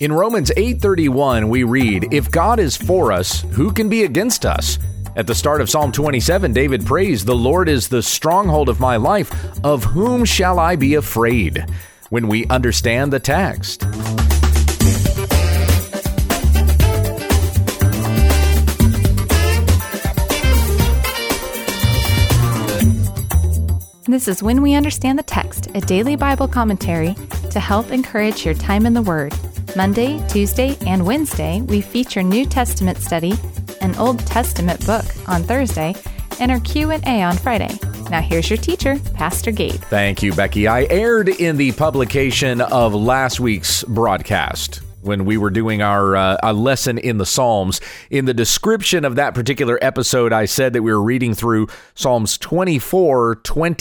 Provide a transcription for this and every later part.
In Romans 8:31, we read, "If God is for us, who can be against us?" At the start of Psalm 27, David prays, "The Lord is the stronghold of my life. Of whom shall I be afraid?" When we understand the text. This is When We Understand the Text, a daily Bible commentary to help encourage your time in the Word. Monday, Tuesday, and Wednesday, we feature New Testament study, an Old Testament book on Thursday, and our Q&A on Friday. Now here's your teacher, Pastor Gabe. Thank you, Becky. I erred in the publication of last week's broadcast when we were doing our lesson in the Psalms. In the description of that particular episode, I said that we were reading through Psalms 24,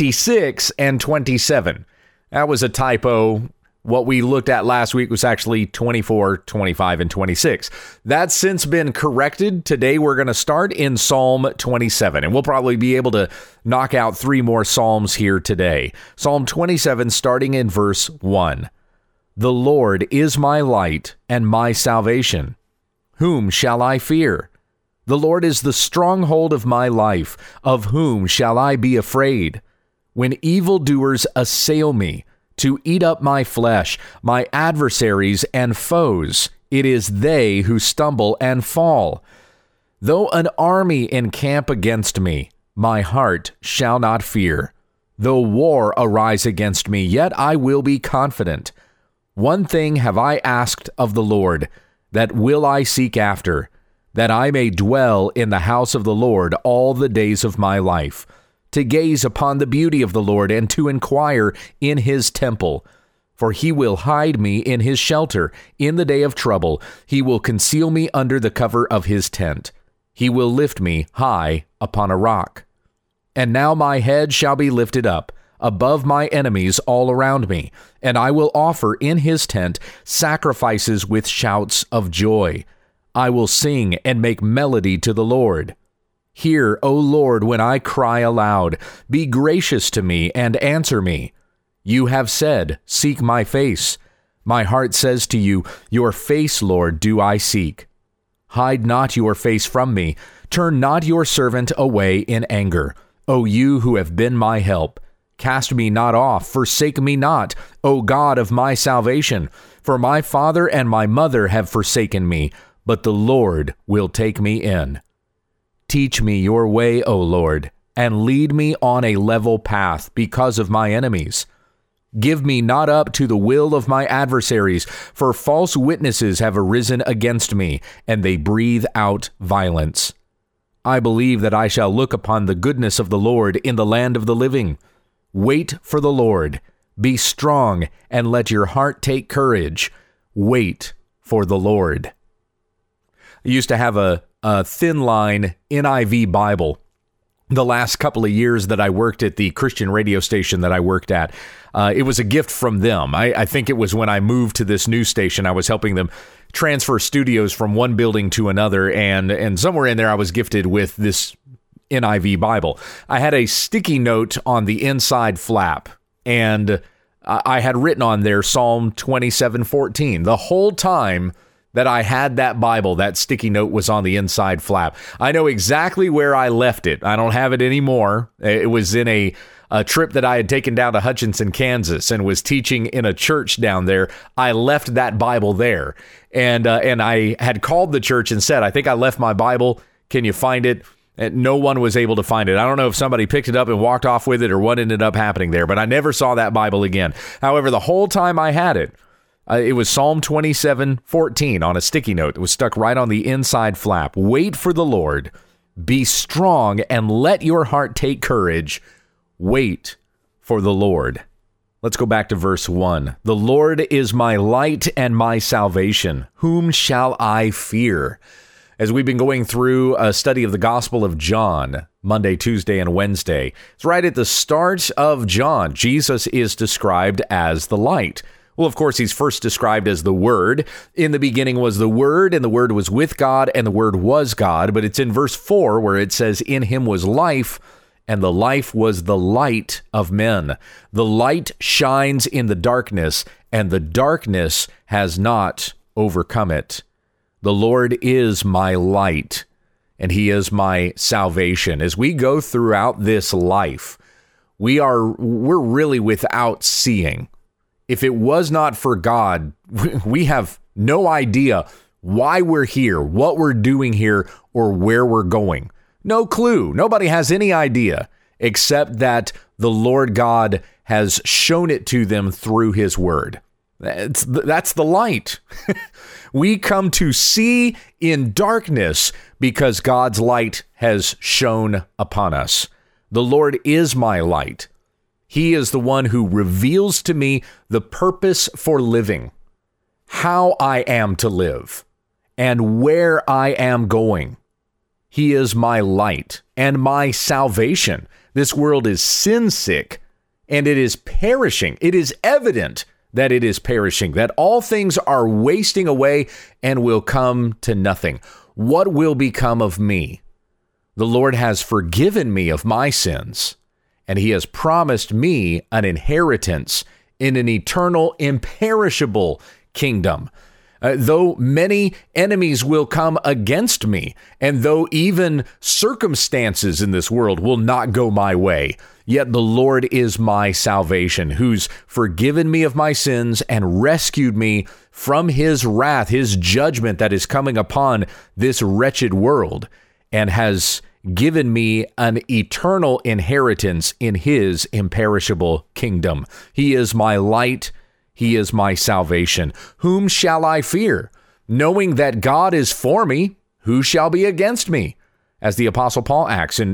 26, and 27. That was a typo. What we looked at last week was actually 24, 25, and 26. That's since been corrected. Today we're going to start in Psalm 27, and we'll probably be able to knock out 3 more Psalms here today. Psalm 27, starting in verse 1. The Lord is my light and my salvation. Whom shall I fear? The Lord is the stronghold of my life. Of whom shall I be afraid? When evildoers assail me to eat up my flesh, my adversaries and foes, it is they who stumble and fall. Though an army encamp against me, my heart shall not fear. Though war arise against me, yet I will be confident. One thing have I asked of the Lord, that will I seek after, that I may dwell in the house of the Lord all the days of my life, to gaze upon the beauty of the Lord and to inquire in his temple. For he will hide me in his shelter in the day of trouble. He will conceal me under the cover of his tent. He will lift me high upon a rock. And now my head shall be lifted up above my enemies all around me, and I will offer in his tent sacrifices with shouts of joy. I will sing and make melody to the Lord. Hear, O Lord, when I cry aloud. Be gracious to me and answer me. You have said, seek my face. My heart says to you, your face, Lord, do I seek. Hide not your face from me. Turn not your servant away in anger. O you who have been my help. Cast me not off, forsake me not, O God of my salvation. For my father and my mother have forsaken me, but the Lord will take me in. Teach me your way, O Lord, and lead me on a level path because of my enemies. Give me not up to the will of my adversaries, for false witnesses have arisen against me, and they breathe out violence. I believe that I shall look upon the goodness of the Lord in the land of the living. Wait for the Lord. Be strong, and let your heart take courage. Wait for the Lord. I used to have a thin line NIV Bible the last couple of years that I worked at the Christian radio station that I worked at. It was a gift from them. I think it was when I moved to this new station, I was helping them transfer studios from one building to another, and somewhere in there I was gifted with this NIV Bible. I had a sticky note on the inside flap, and I had written on there Psalm 27:14. The whole time that I had that Bible, that sticky note was on the inside flap. I know exactly where I left it. I don't have it anymore. It was in a trip that I had taken down to Hutchinson, Kansas, and was teaching in a church down there. I left that Bible there, and I had called the church and said, I think I left my Bible. Can you find it? And no one was able to find it. I don't know if somebody picked it up and walked off with it or what ended up happening there, but I never saw that Bible again. However, the whole time I had it, it was Psalm 27:14 on a sticky note. It was stuck right on the inside flap. Wait for the Lord. Be strong and let your heart take courage. Wait for the Lord. Let's go back to verse 1. The Lord is my light and my salvation. Whom shall I fear? As we've been going through a study of the Gospel of John, Monday, Tuesday, and Wednesday, it's right at the start of John, Jesus is described as the light. Well, of course, he's first described as the Word. In the beginning was the Word, and the Word was with God, and the Word was God. But it's in verse 4 where it says, in him was life, and the life was the light of men. The light shines in the darkness, and the darkness has not overcome it. The Lord is my light, and he is my salvation. As we go throughout this life, we're really without seeing. If it was not for God, we have no idea why we're here, what we're doing here, or where we're going. No clue. Nobody has any idea, except that the Lord God has shown it to them through his word. That's the light. We come to see in darkness because God's light has shone upon us. The Lord is my light. He is the one who reveals to me the purpose for living, how I am to live, and where I am going. He is my light and my salvation. This world is sin sick and it is perishing. It is evident that it is perishing, that all things are wasting away and will come to nothing. What will become of me? The Lord has forgiven me of my sins, and he has promised me an inheritance in an eternal, imperishable kingdom. Though many enemies will come against me, and though even circumstances in this world will not go my way, yet the Lord is my salvation, who's forgiven me of my sins and rescued me from his wrath, his judgment that is coming upon this wretched world, and has given me an eternal inheritance in his imperishable kingdom. He is my light. He is my salvation. Whom shall I fear? Knowing that God is for me, who shall be against me? As the Apostle Paul asks in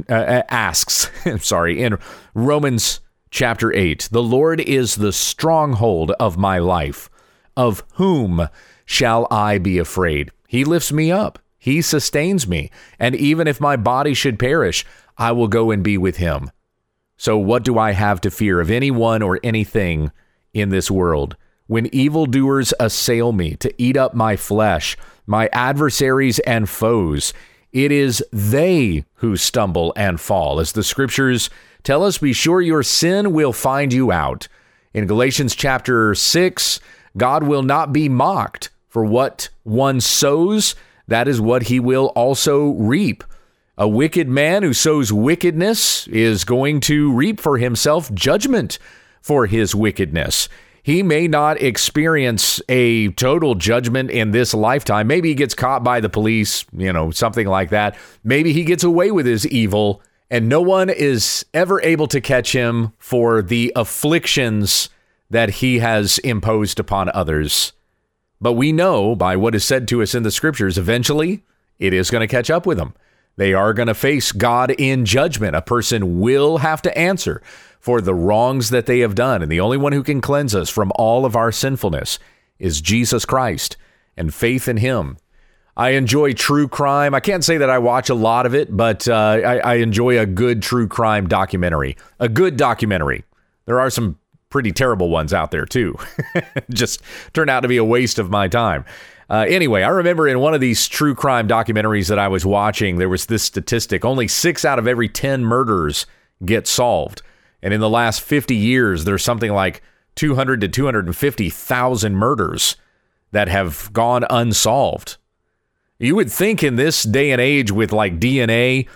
Romans chapter 8, the Lord is the stronghold of my life. Of whom shall I be afraid? He lifts me up. He sustains me. And even if my body should perish, I will go and be with him. So what do I have to fear of anyone or anything in this world? When evildoers assail me to eat up my flesh, my adversaries and foes, it is they who stumble and fall. As the scriptures tell us, be sure your sin will find you out. In Galatians chapter 6, God will not be mocked. For what one sows, that is what he will also reap. A wicked man who sows wickedness is going to reap for himself judgment for his wickedness. He may not experience a total judgment in this lifetime. Maybe he gets caught by the police, something like that. Maybe he gets away with his evil, and no one is ever able to catch him for the afflictions that he has imposed upon others. But we know by what is said to us in the scriptures, eventually it is going to catch up with him. They are going to face God in judgment. A person will have to answer for the wrongs that they have done. And the only one who can cleanse us from all of our sinfulness is Jesus Christ and faith in him. I enjoy true crime. I can't say that I watch a lot of it, but I enjoy a good true crime documentary. A good documentary. There are some pretty terrible ones out there, too. Just turned out to be a waste of my time. Anyway, I remember in one of these true crime documentaries that I was watching, there was this statistic. Only 6 out of every 10 murders get solved. And in the last 50 years, there's something like 200 to 250,000 murders that have gone unsolved. You would think in this day and age with like DNA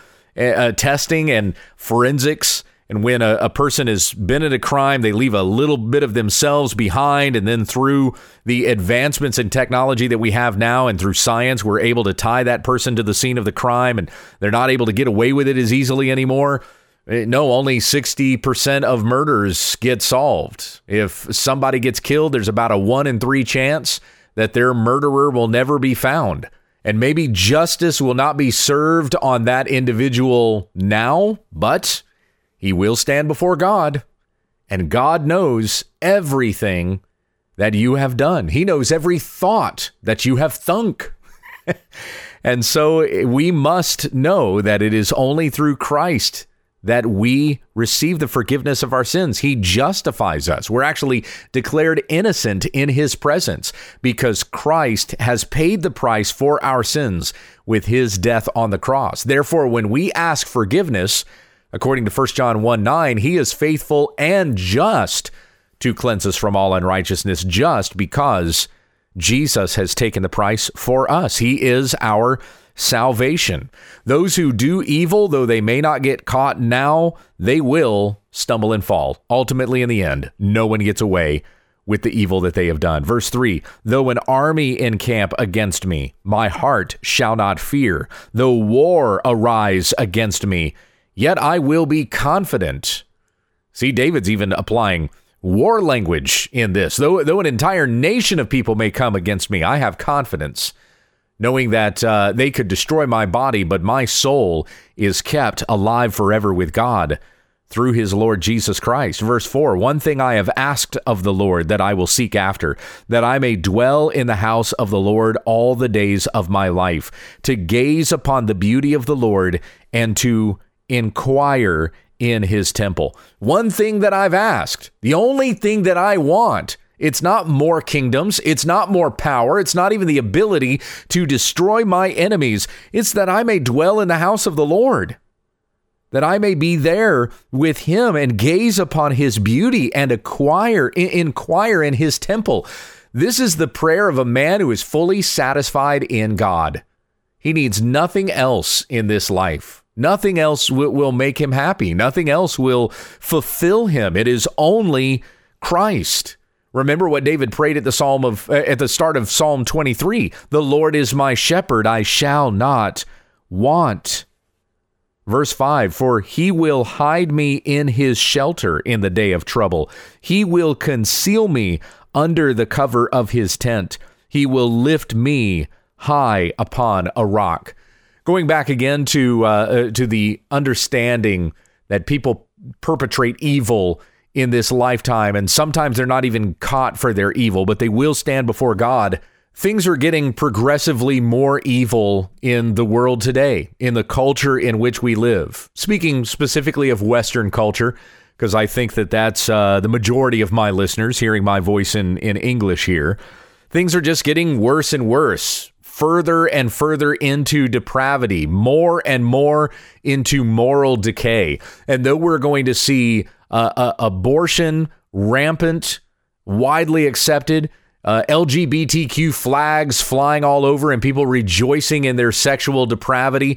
testing and forensics, and when a person has been in a crime, they leave a little bit of themselves behind. And then through the advancements in technology that we have now and through science, we're able to tie that person to the scene of the crime, and they're not able to get away with it as easily anymore. No, only 60% of murders get solved. If somebody gets killed, there's about a 1 in 3 chance that their murderer will never be found. And maybe justice will not be served on that individual now, but he will stand before God, and God knows everything that you have done. He knows every thought that you have thunk. And so we must know that it is only through Christ that we receive the forgiveness of our sins. He justifies us. We're actually declared innocent in his presence because Christ has paid the price for our sins with his death on the cross. Therefore, when we ask forgiveness, according to 1 John 1:9, he is faithful and just to cleanse us from all unrighteousness, just because Jesus has taken the price for us. He is our salvation. Those who do evil, though they may not get caught now, they will stumble and fall. Ultimately, in the end, no one gets away with the evil that they have done. Verse 3, though an army encamp against me, my heart shall not fear. Though war arise against me, yet I will be confident. See, David's even applying war language in this. Though an entire nation of people may come against me, I have confidence, knowing that they could destroy my body, but my soul is kept alive forever with God through his Lord Jesus Christ. Verse 4, one thing I have asked of the Lord that I will seek after, that I may dwell in the house of the Lord all the days of my life, to gaze upon the beauty of the Lord and to inquire in his temple. One thing that I've asked, the only thing that I want, it's not more kingdoms, it's not more power, it's not even the ability to destroy my enemies. It's that I may dwell in the house of the Lord, that I may be there with him and gaze upon his beauty and inquire in his temple. This is the prayer of a man who is fully satisfied in God. He needs nothing else in this life. Nothing else will make him happy. Nothing else will fulfill him. It is only Christ. Remember what David prayed at the start of Psalm 23. The Lord is my shepherd, I shall not want. Verse 5, for he will hide me in his shelter in the day of trouble. He will conceal me under the cover of his tent. He will lift me high upon a rock. Going back again to the understanding that people perpetrate evil in this lifetime, and sometimes they're not even caught for their evil, but they will stand before God. Things are getting progressively more evil in the world today, in the culture in which we live. Speaking specifically of Western culture, because I think that's the majority of my listeners hearing my voice in English here. Things are just getting worse and worse, further and further into depravity, more and more into moral decay. And though we're going to see abortion rampant, widely accepted, LGBTQ flags flying all over and people rejoicing in their sexual depravity,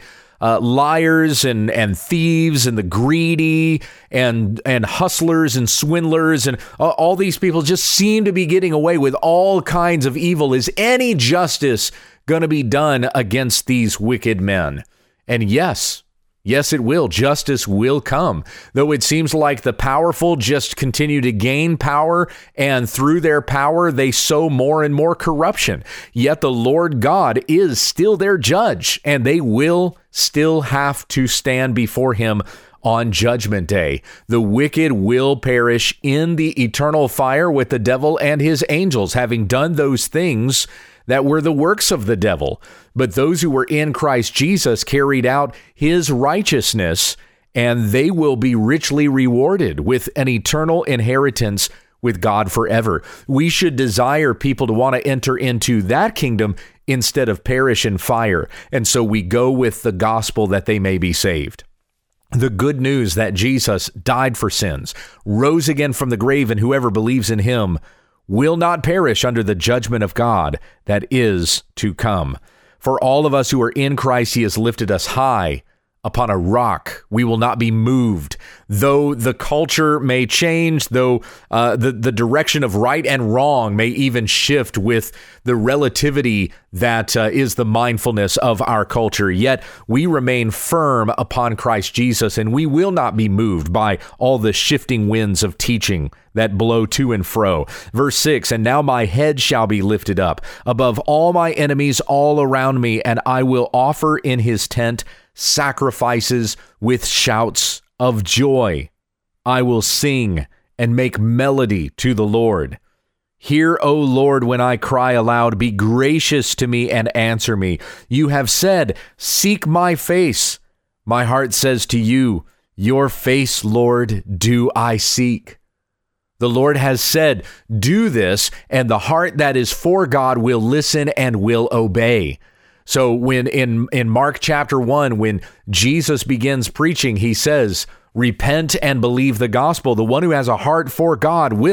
liars and thieves and the greedy and hustlers and swindlers and all these people just seem to be getting away with all kinds of evil. Is any justice going to be done against these wicked men? And yes, it will. Justice will come. Though it seems like the powerful just continue to gain power, and through their power, they sow more and more corruption. Yet the Lord God is still their judge, and they will still have to stand before him on Judgment Day. The wicked will perish in the eternal fire with the devil and his angels, having done those things that were the works of the devil. But those who were in Christ Jesus carried out his righteousness, and they will be richly rewarded with an eternal inheritance with God forever. We should desire people to want to enter into that kingdom instead of perish in fire. And so we go with the gospel that they may be saved. The good news that Jesus died for sins, rose again from the grave, and whoever believes in him will not perish under the judgment of God that is to come. For all of us who are in Christ, he has lifted us high upon a rock. We will not be moved. Though the culture may change, though the direction of right and wrong may even shift with the relativity that is the mindfulness of our culture, yet we remain firm upon Christ Jesus, and we will not be moved by all the shifting winds of teaching that blow to and fro. Verse 6, and now my head shall be lifted up above all my enemies all around me, and I will offer in his tent sacrifices with shouts of joy. I will sing and make melody to the Lord. Hear, O Lord, when I cry aloud. Be gracious to me and answer me. You have said, seek my face. My heart says to you, your face, Lord, do I seek. The Lord has said, do this, and the heart that is for God will listen and will obey. So when in Mark chapter 1, when Jesus begins preaching, he says, repent and believe the gospel. The one who has a heart for God will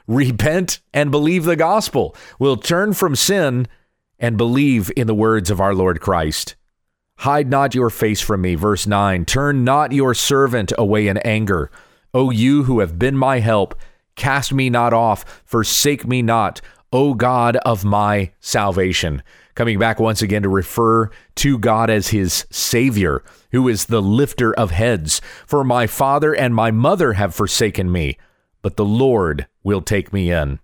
repent and believe the gospel, will turn from sin and believe in the words of our Lord Christ. Hide not your face from me, verse 9. Turn not your servant away in anger. O you who have been my help, cast me not off, forsake me not, O God of my salvation. Coming back once again to refer to God as his Savior, who is the lifter of heads. For my father and my mother have forsaken me, but the Lord will take me in.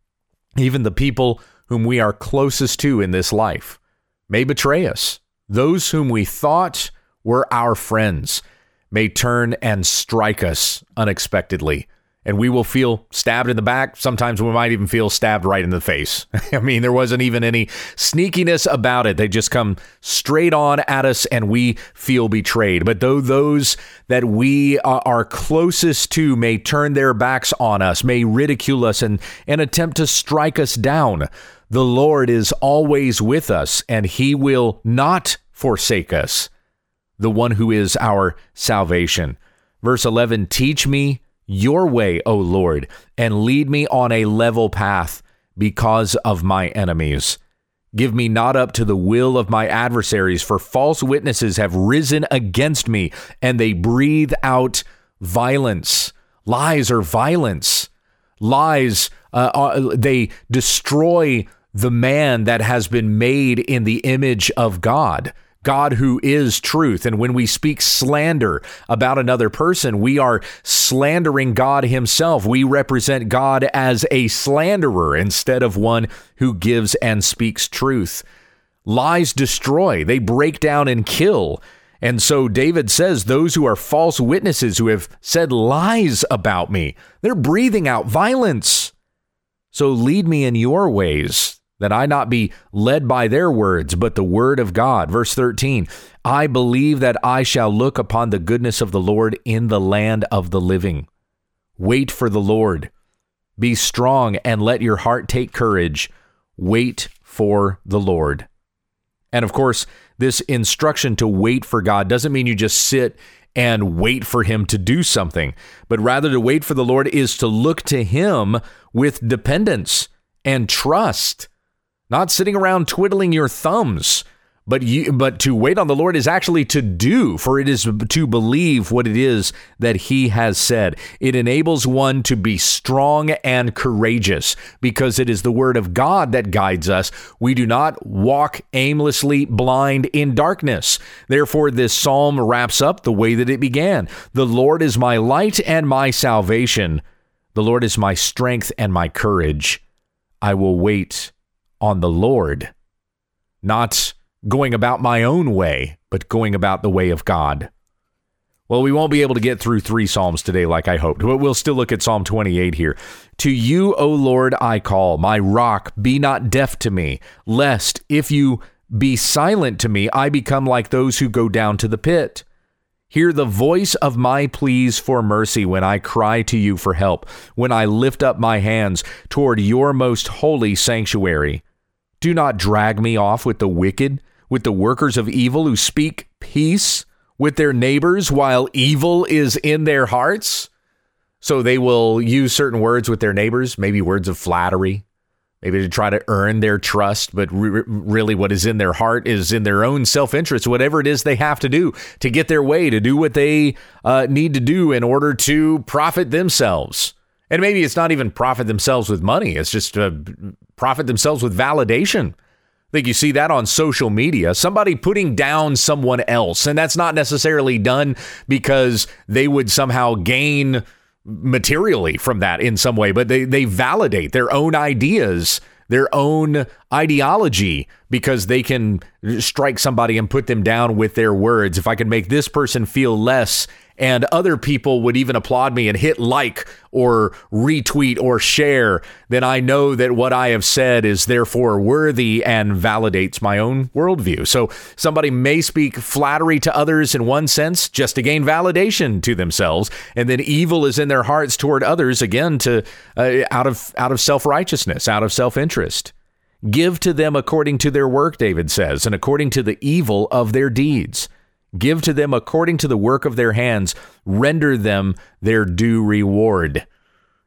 Even the people whom we are closest to in this life may betray us. Those whom we thought were our friends may turn and strike us unexpectedly, and we will feel stabbed in the back. Sometimes we might even feel stabbed right in the face. I mean, there wasn't even any sneakiness about it. They just come straight on at us and we feel betrayed. But though those that we are closest to may turn their backs on us, may ridicule us and attempt to strike us down, the Lord is always with us and he will not forsake us, the one who is our salvation. Verse 11, teach me your way, O Lord, and lead me on a level path because of my enemies. Give me not up to the will of my adversaries, for false witnesses have risen against me, and they breathe out violence. Lies are violence. Lies, they destroy the man that has been made in the image of God. God who is truth. And when we speak slander about another person, we are slandering God himself. We represent God as a slanderer instead of one who gives and speaks truth. Lies destroy. They break down and kill. And so David says those who are false witnesses who have said lies about me, they're breathing out violence. So lead me in your ways, that I not be led by their words, but the word of God. Verse 13, I believe that I shall look upon the goodness of the Lord in the land of the living. Wait for the Lord. Be strong and let your heart take courage. Wait for the Lord. And of course, this instruction to wait for God doesn't mean you just sit and wait for him to do something, but rather to wait for the Lord is to look to him with dependence and trust. Not sitting around twiddling your thumbs, but to wait on the Lord is actually to do, for it is to believe what it is that he has said. It enables one to be strong and courageous because it is the word of God that guides us. We do not walk aimlessly blind in darkness. Therefore, this psalm wraps up the way that it began. The Lord is my light and my salvation. The Lord is my strength and my courage. I will wait on the Lord, not going about my own way, but going about the way of God. Well, we won't be able to get through 3 Psalms today like I hoped, but we'll still look at Psalm 28 here. To you, O Lord, I call, my rock, be not deaf to me, lest if you be silent to me, I become like those who go down to the pit. Hear the voice of my pleas for mercy when I cry to you for help, when I lift up my hands toward your most holy sanctuary. Do not drag me off with the wicked, with the workers of evil who speak peace with their neighbors while evil is in their hearts. So they will use certain words with their neighbors, maybe words of flattery, maybe to try to earn their trust, but really what is in their heart is in their own self-interest, whatever it is they have to do to get their way, to do what they need to do in order to profit themselves. And maybe it's not even profit themselves with money. It's just profit themselves with validation. I think you see that on social media, somebody putting down someone else. And that's not necessarily done because they would somehow gain materially from that in some way, but they validate their own ideas, their own ideology, because they can strike somebody and put them down with their words. If I can make this person feel less, and other people would even applaud me and hit like or retweet or share, then I know that what I have said is therefore worthy and validates my own worldview. So somebody may speak flattery to others in one sense just to gain validation to themselves, and then evil is in their hearts toward others, again, to out of self-righteousness, out of self-interest. Give to them according to their work, David says, and according to the evil of their deeds. Give to them according to the work of their hands. Render them their due reward.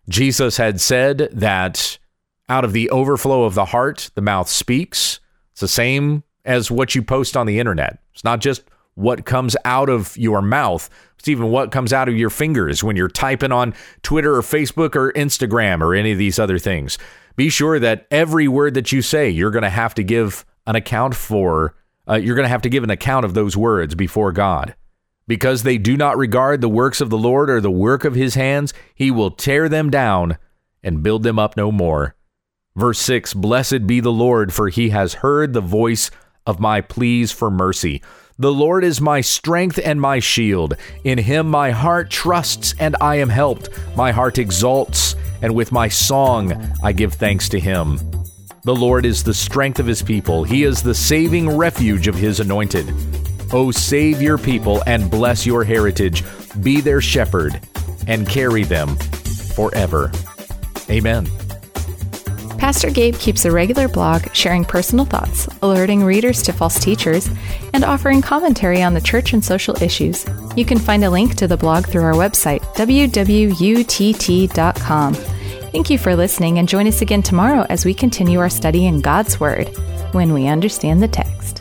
Jesus had said that out of the overflow of the heart, the mouth speaks. It's the same as what you post on the internet. It's not just what comes out of your mouth. It's even what comes out of your fingers when you're typing on Twitter or Facebook or Instagram or any of these other things. Be sure that every word that you say, you're going to have to give an account for. You're going to have to give an account of those words before God. Because they do not regard the works of the Lord or the work of his hands, he will tear them down and build them up no more. Verse 6, blessed be the Lord, for he has heard the voice of my pleas for mercy. The Lord is my strength and my shield. In him my heart trusts, and I am helped. My heart exalts, and with my song I give thanks to him. The Lord is the strength of his people. He is the saving refuge of his anointed. O save your people and bless your heritage. Be their shepherd and carry them forever. Amen. Pastor Gabe keeps a regular blog sharing personal thoughts, alerting readers to false teachers, and offering commentary on the church and social issues. You can find a link to the blog through our website, www.utt.com. Thank you for listening, and join us again tomorrow as we continue our study in God's Word, when we understand the text.